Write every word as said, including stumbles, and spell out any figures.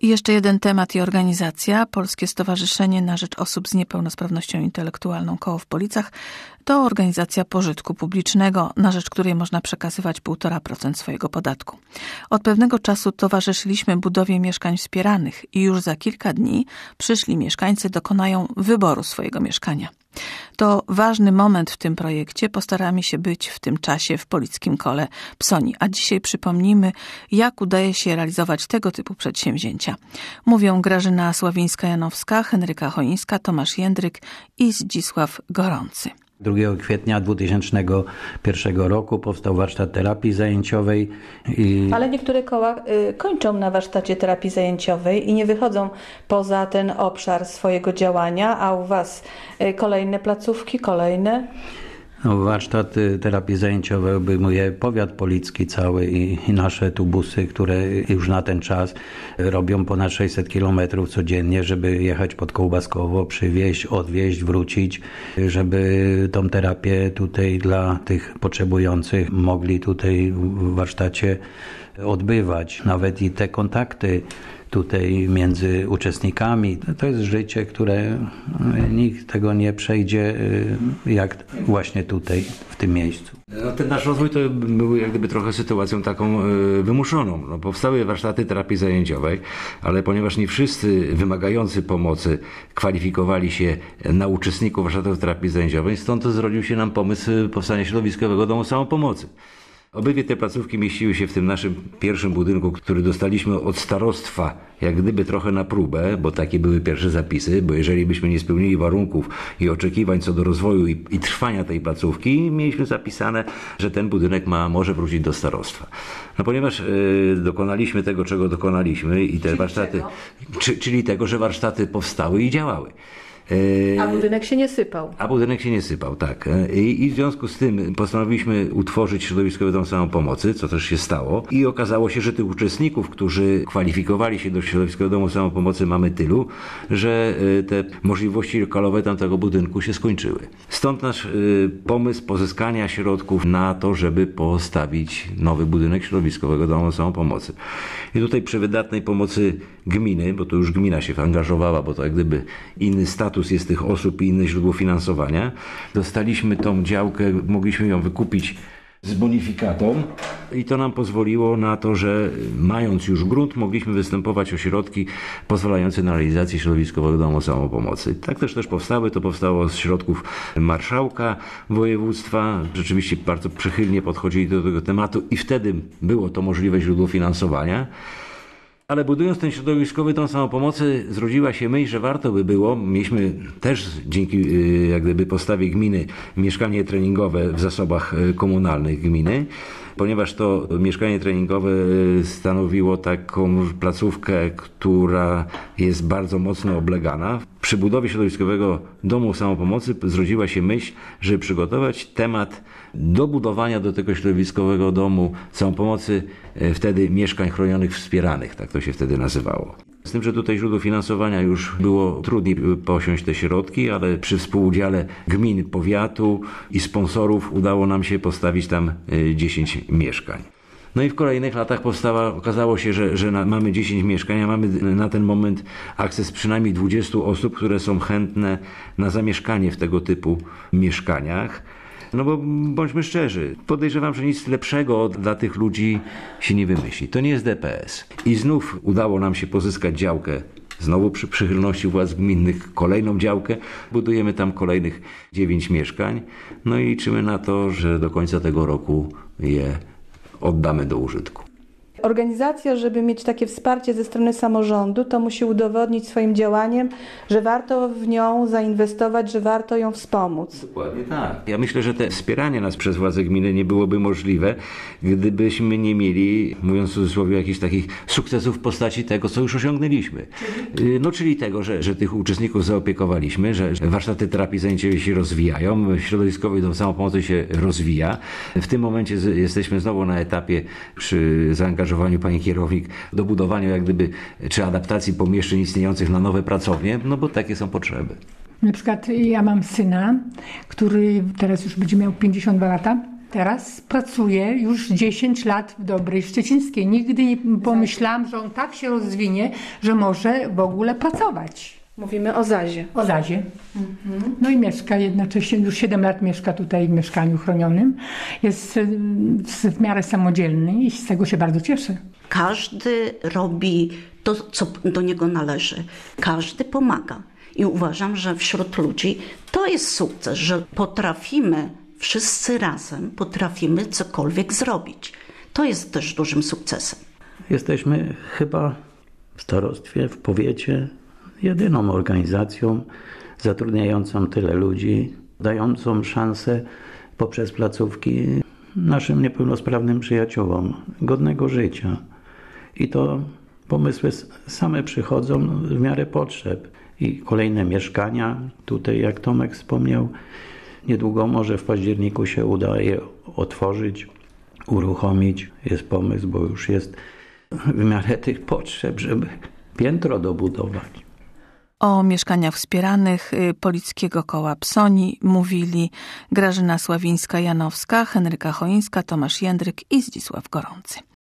I jeszcze jeden temat i organizacja. Polskie Stowarzyszenie na Rzecz Osób z Niepełnosprawnością Intelektualną Koło w Policach to organizacja pożytku publicznego, na rzecz której można przekazywać półtora procent swojego podatku. Od pewnego czasu towarzyszyliśmy budowie mieszkań wspieranych i już za kilka dni przyszli mieszkańcy dokonają wyboru swojego mieszkania. To ważny moment w tym projekcie. Postaramy się być w tym czasie w Polickim Kole Psoni. A dzisiaj przypomnijmy, jak udaje się realizować tego typu przedsięwzięcia. Mówią Grażyna Sławińska-Janowska, Henryka Choińska, Tomasz Jędryk i Zdzisław Gorący. drugiego kwietnia dwa tysiące pierwszego roku powstał warsztat terapii zajęciowej. I... Ale niektóre koła y, kończą na warsztacie terapii zajęciowej i nie wychodzą poza ten obszar swojego działania, a u Was y, kolejne placówki, kolejne? No, warsztat terapii zajęciowej obejmuje powiat policki cały i, i nasze tubusy, które już na ten czas robią ponad sześćset kilometrów codziennie, żeby jechać pod Kołbaskowo, przywieźć, odwieźć, wrócić, żeby tą terapię tutaj dla tych potrzebujących mogli tutaj w warsztacie odbywać. Nawet i te kontakty tutaj między uczestnikami. To jest życie, które nikt tego nie przejdzie jak właśnie tutaj, w tym miejscu. No, ten nasz rozwój to był jak gdyby trochę sytuacją taką wymuszoną. No, powstały warsztaty terapii zajęciowej, ale ponieważ nie wszyscy wymagający pomocy kwalifikowali się na uczestników warsztatów terapii zajęciowej, stąd zrodził się nam pomysł powstania środowiskowego domu samopomocy. Obydwie te placówki mieściły się w tym naszym pierwszym budynku, który dostaliśmy od starostwa, jak gdyby trochę na próbę, bo takie były pierwsze zapisy, bo jeżeli byśmy nie spełnili warunków i oczekiwań co do rozwoju i, i trwania tej placówki, mieliśmy zapisane, że ten budynek ma, może wrócić do starostwa. No ponieważ y, dokonaliśmy tego, czego dokonaliśmy i te czyli warsztaty, czy, czyli tego, że warsztaty powstały i działały. A budynek się nie sypał. A budynek się nie sypał, tak. I, I w związku z tym postanowiliśmy utworzyć środowiskowy dom samopomocy, co też się stało. I okazało się, że tych uczestników, którzy kwalifikowali się do środowiskowego domu samopomocy, mamy tylu, że te możliwości lokalowe tamtego budynku się skończyły. Stąd nasz pomysł pozyskania środków na to, żeby postawić nowy budynek środowiskowego domu samopomocy. I tutaj przy wydatnej pomocy gminy, bo to już gmina się angażowała, bo to jak gdyby inny status jest tych osób i inne źródło finansowania. Dostaliśmy tą działkę, mogliśmy ją wykupić z bonifikatą i to nam pozwoliło na to, że mając już grunt, mogliśmy występować o środki pozwalające na realizację środowiskowego domu samopomocy. Tak też też powstały, to powstało z środków marszałka województwa. Rzeczywiście bardzo przychylnie podchodzili do tego tematu i wtedy było to możliwe źródło finansowania. Ale budując ten środowiskowy dom samopomocy, zrodziła się myśl, że warto by było, mieliśmy też dzięki jak gdyby postawie gminy mieszkanie treningowe w zasobach komunalnych gminy, ponieważ to mieszkanie treningowe stanowiło taką placówkę, która jest bardzo mocno oblegana. Przy budowie środowiskowego domu samopomocy zrodziła się myśl, żeby przygotować temat do budowania do tego środowiskowego domu samopomocy wtedy mieszkań chronionych wspieranych, tak to się wtedy nazywało. Z tym, że tutaj źródło finansowania już było trudniej posiąść te środki, ale przy współudziale gmin, powiatu i sponsorów udało nam się postawić tam dziesięć mieszkań. No i w kolejnych latach powstała, okazało się, że, że na, mamy dziesięć mieszkań, a mamy na ten moment akces przynajmniej dwudziestu osób, które są chętne na zamieszkanie w tego typu mieszkaniach. No bo bądźmy szczerzy, podejrzewam, że nic lepszego dla tych ludzi się nie wymyśli. To nie jest D P S. I znów udało nam się pozyskać działkę, znowu przy przychylności władz gminnych, kolejną działkę. Budujemy tam kolejnych dziewięć mieszkań. No i liczymy na to, że do końca tego roku je oddamy do użytku. Organizacja, żeby mieć takie wsparcie ze strony samorządu, to musi udowodnić swoim działaniem, że warto w nią zainwestować, że warto ją wspomóc. Dokładnie tak. Ja myślę, że te wspieranie nas przez władze gminy nie byłoby możliwe, gdybyśmy nie mieli, mówiąc w cudzysłowie, jakichś takich sukcesów w postaci tego, co już osiągnęliśmy. No czyli tego, że, że tych uczestników zaopiekowaliśmy, że warsztaty terapii zajęciowej się rozwijają, środowiskowy dom samopomocy się rozwija. W tym momencie z, jesteśmy znowu na etapie przy zaangażowaniu pani kierownik do budowania jak gdyby, czy adaptacji pomieszczeń istniejących na nowe pracownie, no bo takie są potrzeby. Na przykład ja mam syna, który teraz już będzie miał pięćdziesiąt dwa lata teraz pracuje już dziesięć lat w Dobrej Szczecińskiej. Nigdy nie pomyślałam, że on tak się rozwinie, że może w ogóle pracować. Mówimy o Zazie. O Zazie. Mhm. No i mieszka jednocześnie, już siedem lat mieszka tutaj w mieszkaniu chronionym. Jest w miarę samodzielny i z tego się bardzo cieszę. Każdy robi to, co do niego należy. Każdy pomaga. I uważam, że wśród ludzi to jest sukces, że potrafimy, wszyscy razem potrafimy cokolwiek zrobić. To jest też dużym sukcesem. Jesteśmy chyba w starostwie, w powiecie jedyną organizacją zatrudniającą tyle ludzi, dającą szansę poprzez placówki naszym niepełnosprawnym przyjaciołom godnego życia. I to pomysły same przychodzą w miarę potrzeb. I kolejne mieszkania, tutaj jak Tomek wspomniał, niedługo może w październiku się uda je otworzyć, uruchomić. Jest pomysł, bo już jest w miarę tych potrzeb, żeby piętro dobudować. O mieszkaniach wspieranych Polickiego Koła Psoni mówili Grażyna Sławińska-Janowska, Henryka Choińska, Tomasz Jędryk i Zdzisław Gorący.